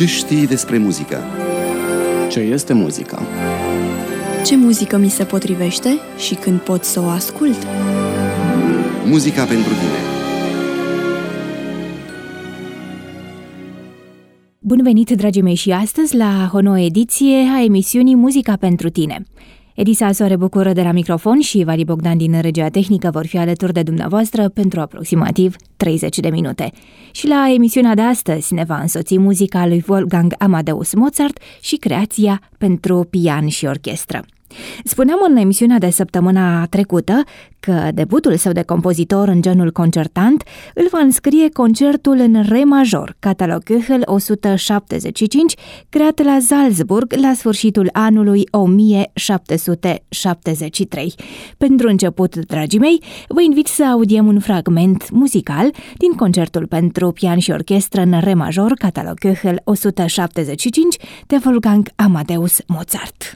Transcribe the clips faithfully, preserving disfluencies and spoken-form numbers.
Ce știi despre muzică? Ce este muzica? Ce muzică mi se potrivește și când pot să o ascult? Muzica pentru tine. Bun venit, dragii mei, și astăzi la o nouă ediție a emisiunii Muzica pentru tine. Edisa Soare Bucură de la microfon și Vali Bogdan din regia tehnică vor fi alături de dumneavoastră pentru aproximativ treizeci de minute. Și la emisiunea de astăzi ne va însoți muzica lui Wolfgang Amadeus Mozart și creația pentru pian și orchestră. Spuneam în emisiunea de săptămâna trecută că debutul său de compozitor în genul concertant îl va înscrie concertul în re major, Catalog Köchel o sută șaptezeci și cinci, creat la Salzburg la sfârșitul anului o mie șapte sute șaptezeci și trei. Pentru început, dragii mei, vă invit să audiem un fragment muzical din concertul pentru pian și orchestră în re major, Catalog Köchel o sută șaptezeci și cinci, de Wolfgang Amadeus Mozart.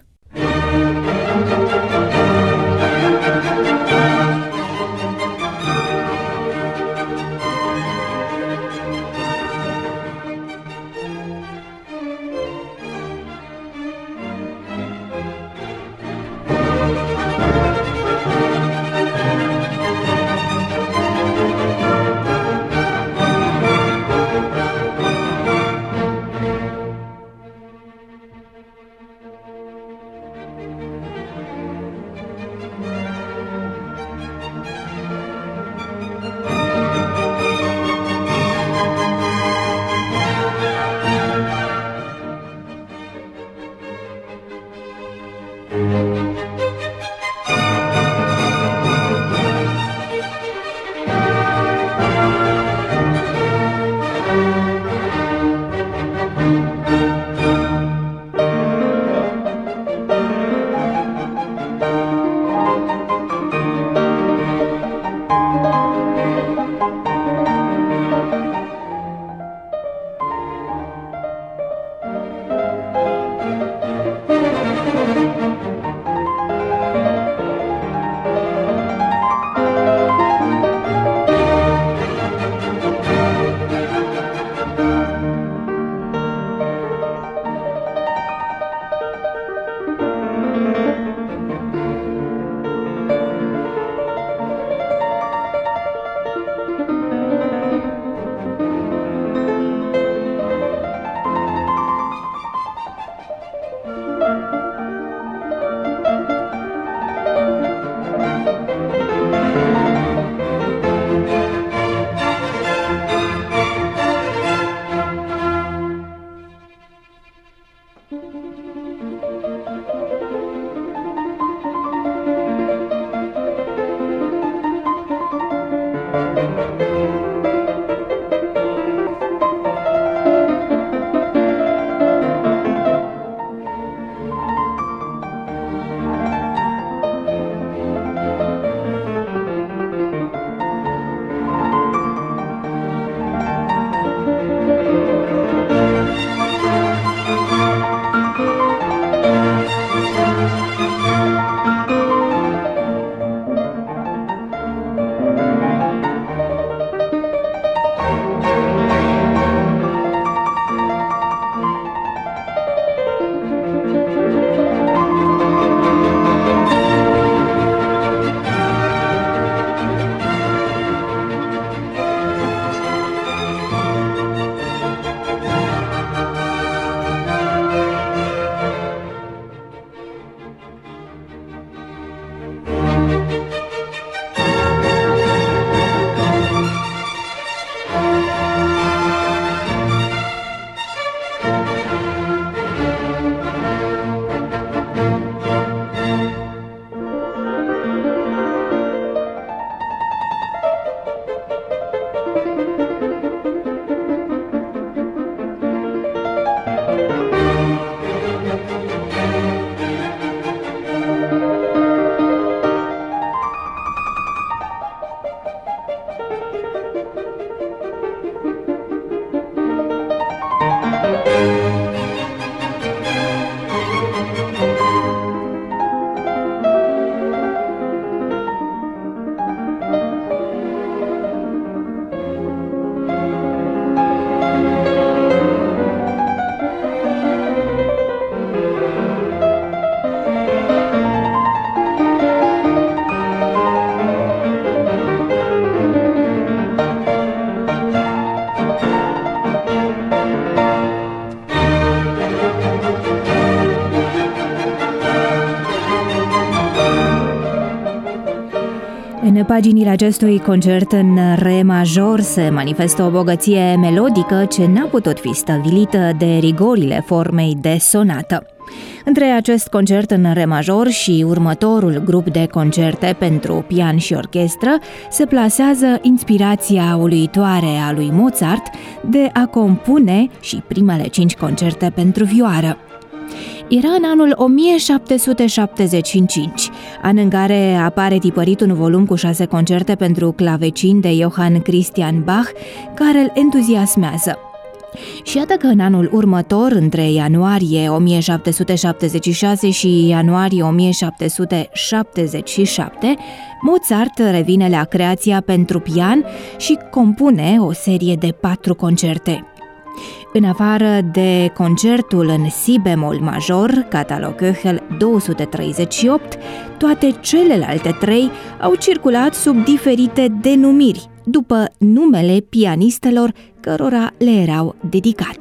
În paginile acestui concert în re major se manifestă o bogăție melodică ce n-a putut fi stăvilită de rigorile formei de sonată. Între acest concert în re major și următorul grup de concerte pentru pian și orchestră se plasează inspirația uluitoare a lui Mozart de a compune și primele cinci concerte pentru vioară. Era în anul o mie șapte sute șaptezeci și cinci, an în care apare tipărit un volum cu șase concerte pentru clavecin de Johann Christian Bach, care îl entuziasmează. Și iată că în anul următor, între ianuarie o mie șapte sute șaptezeci și șase și ianuarie o mie șapte sute șaptezeci și șapte, Mozart revine la creația pentru pian și compune o serie de patru concerte. În afară de concertul în si bemol major, catalog Köchel două sute treizeci și opt, toate celelalte trei au circulat sub diferite denumiri, după numele pianistelor cărora le erau dedicate.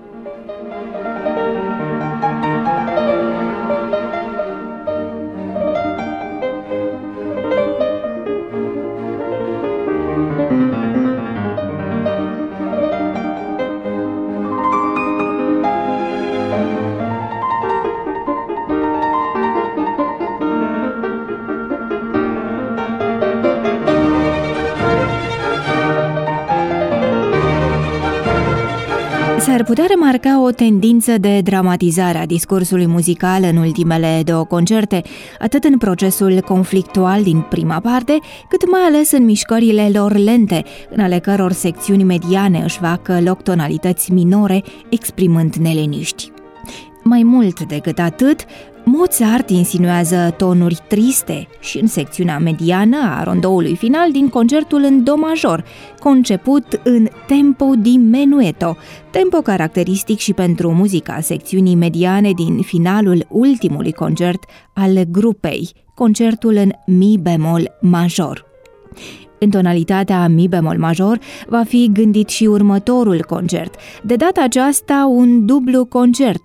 S-ar putea remarca o tendință de dramatizare a discursului muzical în ultimele două concerte, atât în procesul conflictual din prima parte, cât mai ales în mișcările lor lente, în ale căror secțiuni mediane își fac loc tonalități minore, exprimând neliniști. Mai mult decât atât, Mozart insinuează tonuri triste și în secțiunea mediană a rondoului final din concertul în do major, conceput în tempo di menuetto, tempo caracteristic și pentru muzica secțiunii mediane din finalul ultimului concert al grupei, concertul în mi bemol major. În tonalitatea mi bemol major va fi gândit și următorul concert, de data aceasta un dublu concert,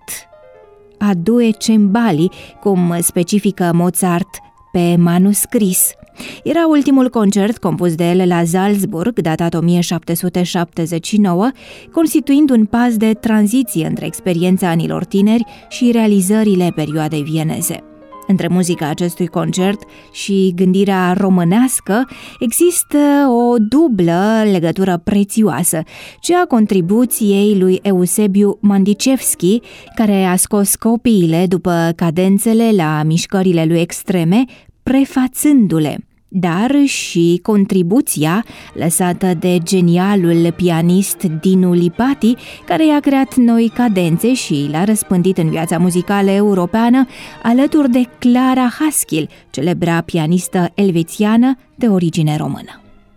a due cembali, cum specifică Mozart pe manuscris. Era ultimul concert compus de el la Salzburg, datat o mie șapte sute șaptezeci și nouă, constituind un pas de tranziție între experiența anilor tineri și realizările perioadei vieneze. Între muzica acestui concert și gândirea românească există o dublă legătură prețioasă, cea a contribuției lui Eusebiu Mandicevski, care a scos copiile după cadențele la mișcările lui extreme, prefațându-le, dar și contribuția lăsată de genialul pianist Dinu Lipati, care i-a creat noi cadențe și l-a răspândit în viața muzicală europeană alături de Clara Haskell, celebra pianistă elvețiană de origine română.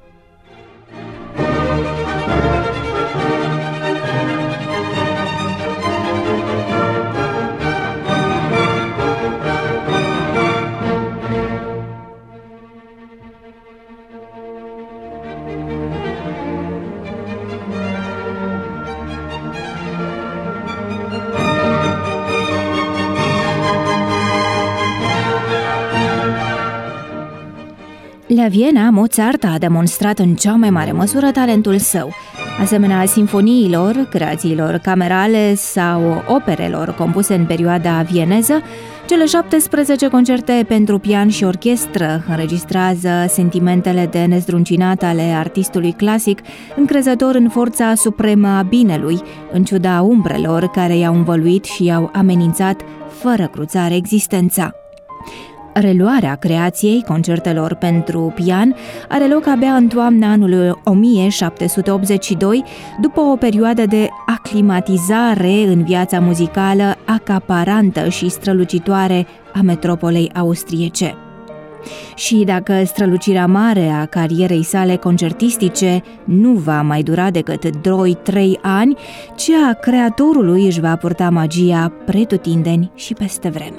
La Viena, Mozart a demonstrat în cea mai mare măsură talentul său. Asemenea sinfoniilor, creațiilor camerale sau operelor compuse în perioada vieneză, cele șaptesprezece concerte pentru pian și orchestră înregistrează sentimentele de nezdruncinat ale artistului clasic, încrezător în forța supremă a binelui, în ciuda umbrelor care i-au învăluit și i-au amenințat fără cruțare existența. Reluarea creației concertelor pentru pian are loc abia în toamna anului o mie șapte sute optzeci și doi, după o perioadă de aclimatizare în viața muzicală acaparantă și strălucitoare a metropolei austriece. Și dacă strălucirea mare a carierei sale concertistice nu va mai dura decât doi trei ani, cea a creatorului își va purta magia pretutindeni și peste vreme.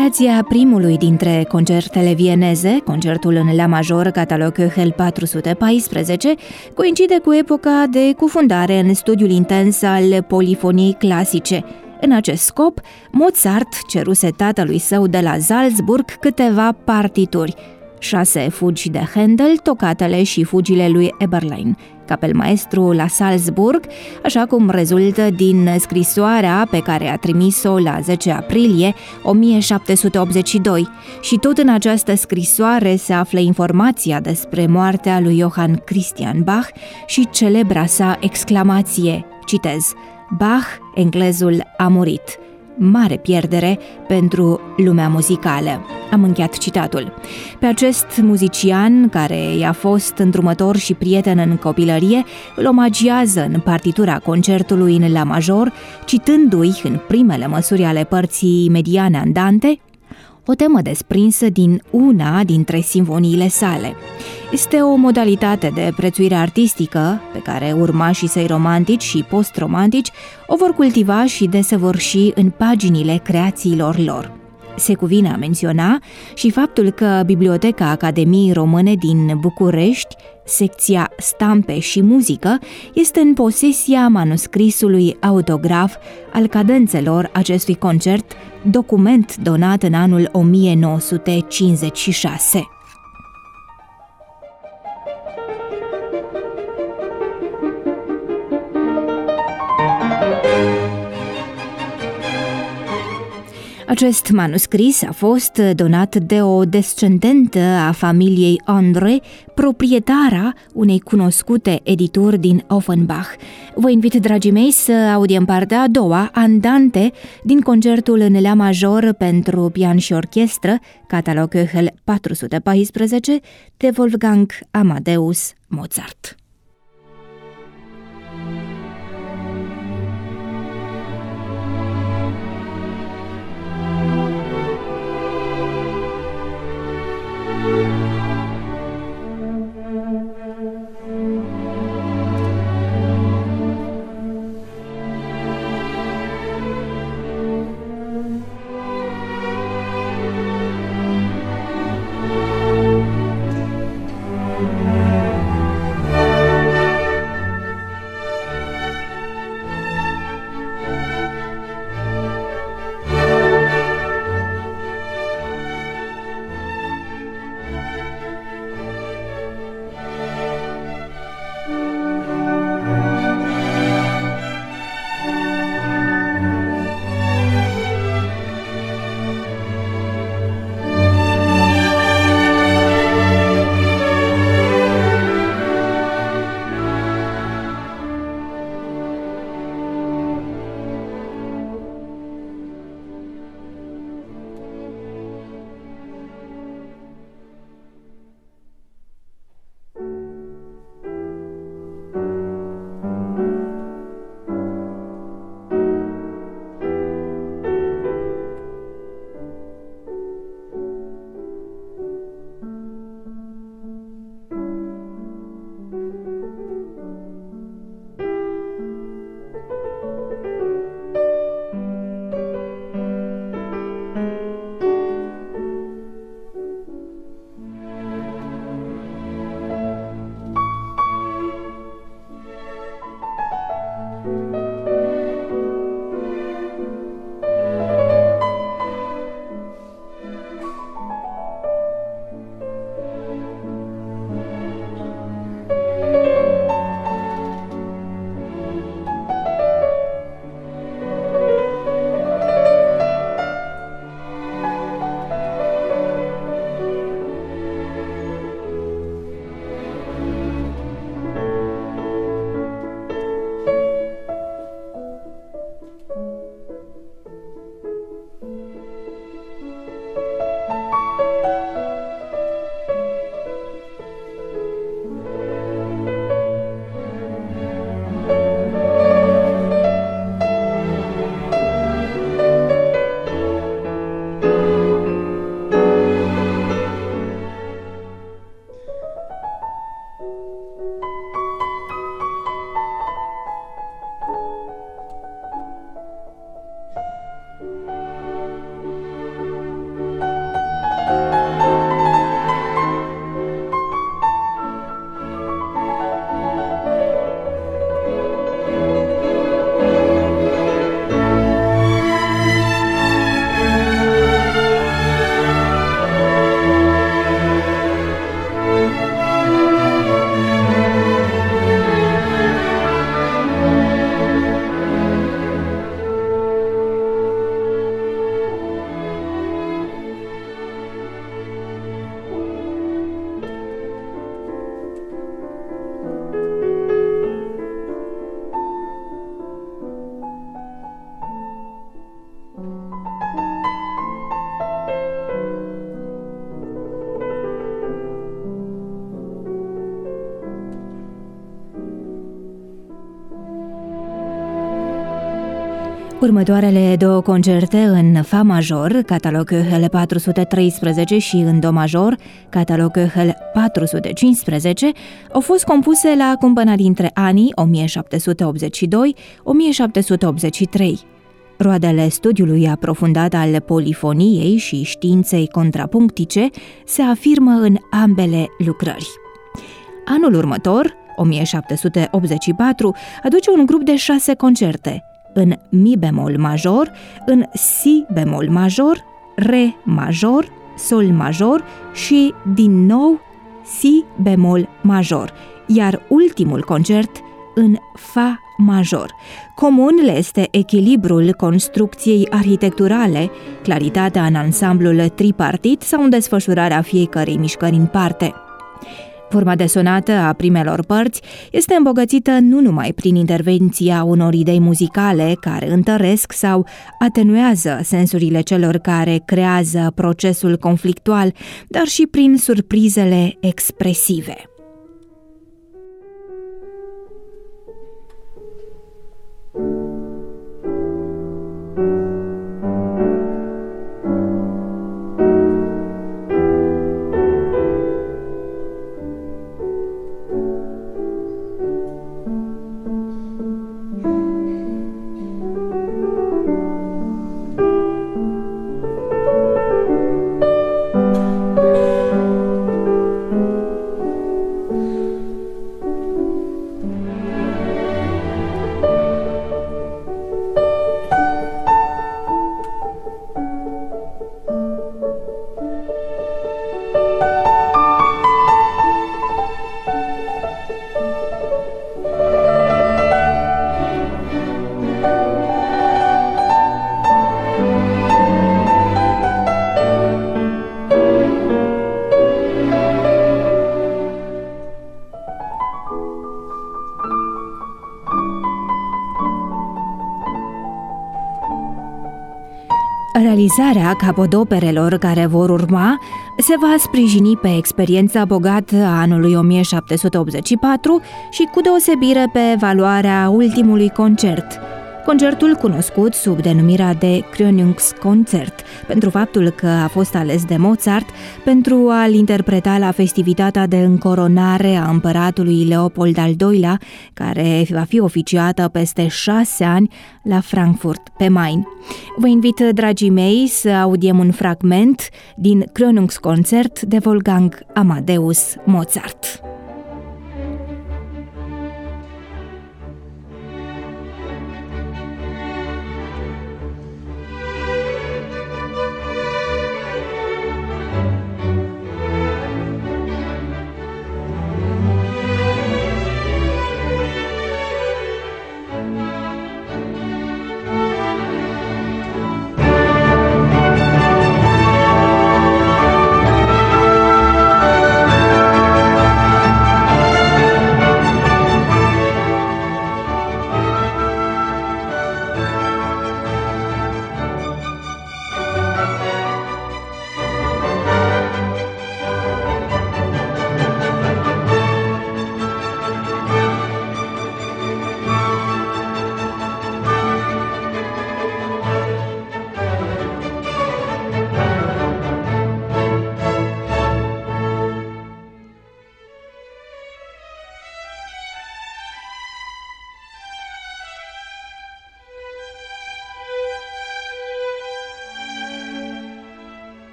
Creația primului dintre concertele vieneze, concertul în la major Catalog Köchel patru sute paisprezece, coincide cu epoca de cufundare în studiul intens al polifoniei clasice. În acest scop, Mozart ceruse tatălui său de la Salzburg câteva partituri, șase fugi de Handel, tocatele și fugile lui Eberlein, capelmaestru la Salzburg, așa cum rezultă din scrisoarea pe care a trimis-o la zece aprilie o mie șapte sute optzeci și doi. Și tot în această scrisoare se află informația despre moartea lui Johann Christian Bach și celebra sa exclamație, citez, Bach, englezul, a murit. Mare pierdere pentru lumea muzicală. Am încheiat citatul. Pe acest muzician, care i-a fost îndrumător și prieten în copilărie, îl omagiază în partitura concertului în la major, citându-i în primele măsuri ale părții mediane andante, o temă desprinsă din una dintre simfoniile sale. Este o modalitate de prețuire artistică pe care urmașii săi romantici și post-romantici o vor cultiva și desăvârși în paginile creațiilor lor. Se cuvine a menționa și faptul că Biblioteca Academiei Române din București, secția Stampe și Muzică, este în posesia manuscrisului autograf al cadențelor acestui concert, document donat în anul o mie nouă sute cincizeci și șase. Acest manuscris a fost donat de o descendentă a familiei André, proprietara unei cunoscute edituri din Offenbach. Vă invit, dragii mei, să audiem partea a doua, andante, din concertul în la major pentru pian și orchestră, Catalog Köchel patru sute paisprezece, de Wolfgang Amadeus Mozart. Următoarele două concerte în Fa major, catalog Köchel patru sute treisprezece, și în Do major, catalog Köchel patru sute cincisprezece, au fost compuse la cumpăna dintre anii o mie șapte sute optzeci și doi - o mie șapte sute optzeci și trei. Roadele studiului aprofundat al polifoniei și științei contrapunctice se afirmă în ambele lucrări. Anul următor, o mie șapte sute optzeci și patru, aduce un grup de șase concerte, în mi bemol major, în si bemol major, re major, sol major și, din nou, si bemol major, iar ultimul concert în fa major. Comun le este echilibrul construcției arhitecturale, claritatea în ansamblul tripartit sau în desfășurarea fiecărei mișcări în parte. Forma de sonată a primelor părți este îmbogățită nu numai prin intervenția unor idei muzicale care întăresc sau atenuează sensurile celor care creează procesul conflictual, dar și prin surprizele expresive. Realizarea capodoperelor care vor urma se va sprijini pe experiența bogată a anului o mie șapte sute optzeci și patru și cu deosebire pe valoarea ultimului concert, concertul cunoscut sub denumirea de Krönungskonzert, pentru faptul că a fost ales de Mozart pentru a-l interpreta la festivitatea de încoronare a împăratului Leopold al doilea, care va fi oficiată peste șase ani la Frankfurt pe Main. Vă invit, dragii mei, să audiem un fragment din Krönungskonzert de Wolfgang Amadeus Mozart.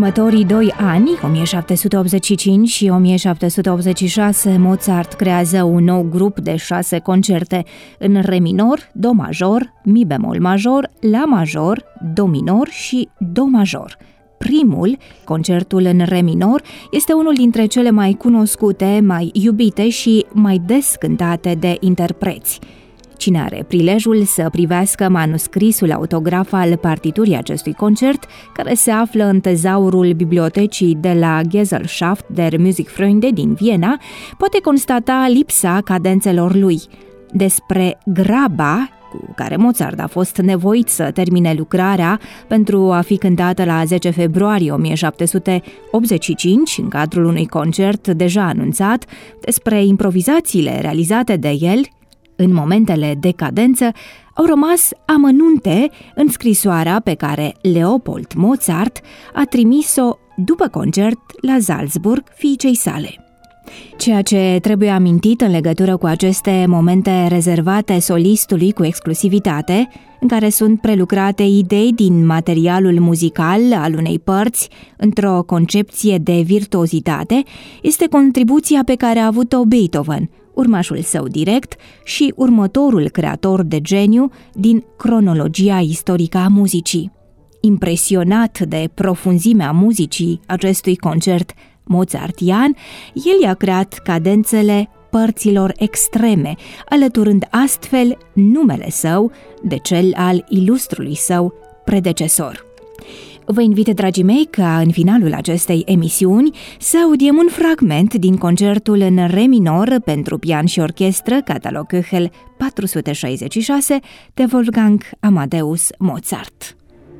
următorii doi ani, o mie șapte sute optzeci și cinci și o mie șapte sute optzeci și șase, Mozart creează un nou grup de șase concerte în re minor, do major, mi bemol major, la major, do minor și do major. Primul, concertul în re minor, este unul dintre cele mai cunoscute, mai iubite și mai des cântate de interpreți. Cine are prilejul să privească manuscrisul autograf al partiturii acestui concert, care se află în tezaurul bibliotecii de la Gesellschaft der Musikfreunde din Viena, poate constata lipsa cadențelor lui. Despre graba cu care Mozart a fost nevoit să termine lucrarea pentru a fi cântată la zece februarie o mie șapte sute optzeci și cinci, în cadrul unui concert deja anunțat, despre improvizațiile realizate de el, în momentele de cadență, au rămas amănunte în scrisoarea pe care Leopold Mozart a trimis-o după concert la Salzburg fiicei sale. Ceea ce trebuie amintit în legătură cu aceste momente rezervate solistului cu exclusivitate, în care sunt prelucrate idei din materialul muzical al unei părți într-o concepție de virtuozitate, este contribuția pe care a avut-o Beethoven, urmașul său direct și următorul creator de geniu din cronologia istorică a muzicii. Impresionat de profunzimea muzicii acestui concert mozartian, el i-a creat cadențele părților extreme, alăturând astfel numele său de cel al ilustrului său predecesor. Vă invit, dragii mei, ca în finalul acestei emisiuni să audiem un fragment din concertul în re minor pentru pian și orchestră, catalog Köchel patru sute șaizeci și șase, de Wolfgang Amadeus Mozart.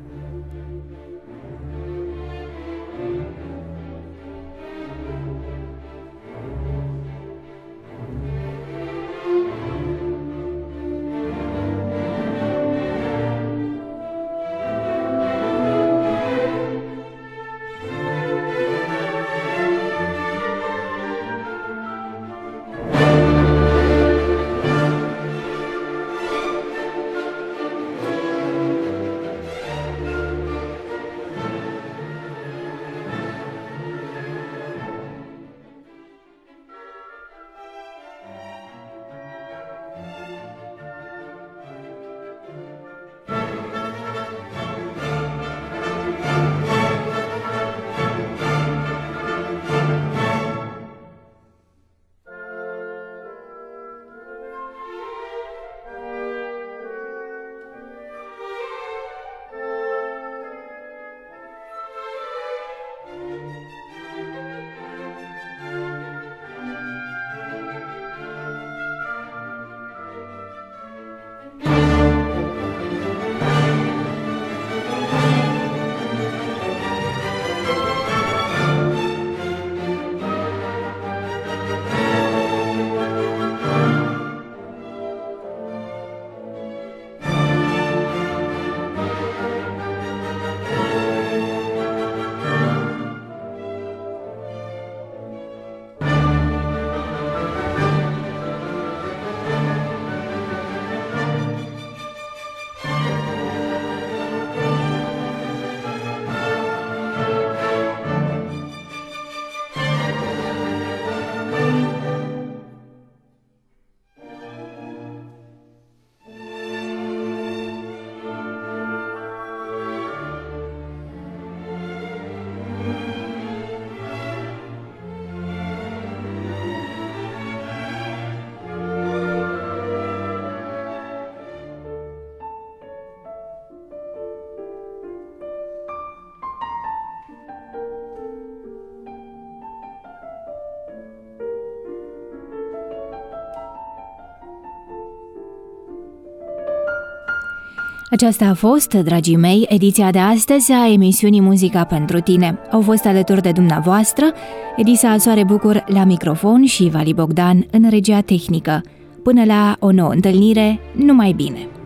Aceasta a fost, dragii mei, ediția de astăzi a emisiunii Muzica pentru tine. Au fost alături de dumneavoastră Edisa Soare Bucur la microfon și Vali Bogdan în regia tehnică. Până la o nouă întâlnire, numai bine!